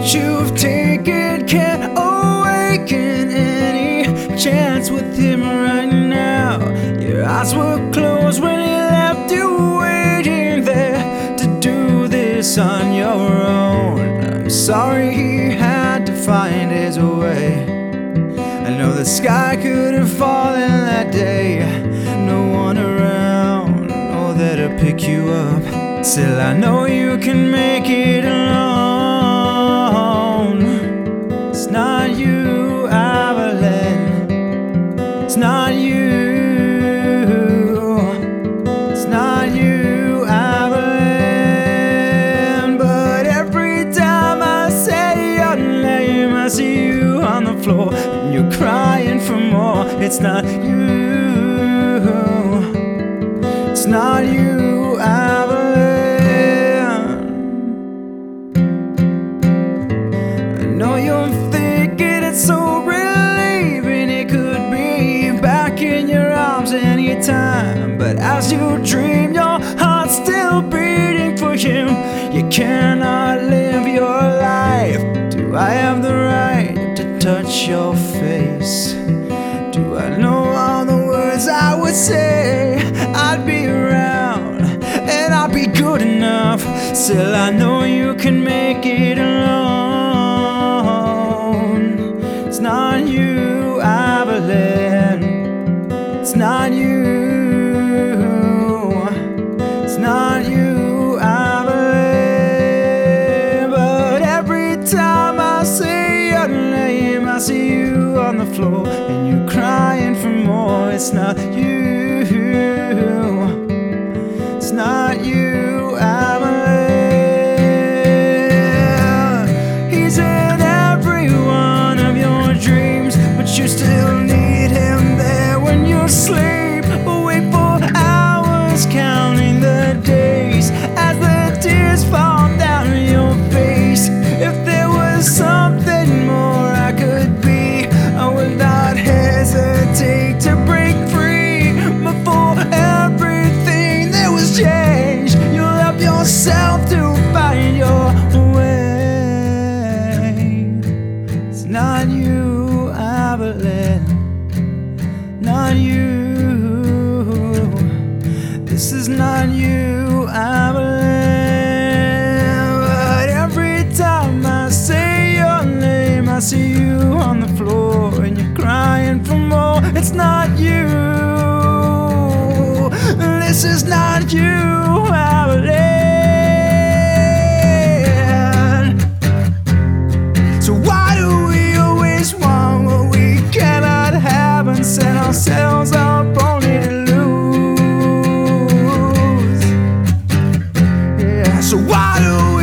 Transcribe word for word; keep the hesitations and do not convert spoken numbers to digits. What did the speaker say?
what you've taken can't awaken any chance with him right now. Your eyes were closed when he left you waiting there to do this on your own. I'm sorry he had to find his way. I know the sky could have fallen that day, no one around, oh, that'll pick you up. Still I know you can make it alone. It's not you, Evelyn. It's not you. It's not you, Evelyn. But every time I say your name, I see you on the floor and you're crying for more. It's not you. It's not you, Evelyn. No, you're thinking it's so relieving it could be back in your arms anytime. But as you dream, your heart's still beating for him. You cannot live your life. Do I have the right to touch your face? Do I know all the words I would say? I'd be around and I'd be good enough. Still I know you can make it alone. It's not you, Evelyn. It's not you. It's not you, Evelyn. But every time I say your name, I see you on the floor and you're crying for more. It's not you. It's not you, Evelyn. He's in every one of your dreams, but you still need him there when you sleep. Awake for hours, counting the days as the tears fall down your face. If there was something more I could be, I would not hesitate to break free. Before everything there was change, you love yourself to find your way. It's not you, Evelyn. Not you. This is not you, Evelyn. But every time I say your name, I see you on the floor and you're crying for more. It's not you. This is not you, Evelyn. So why do we always want what we cannot have and set ourselves up only to lose? Yeah. So why do we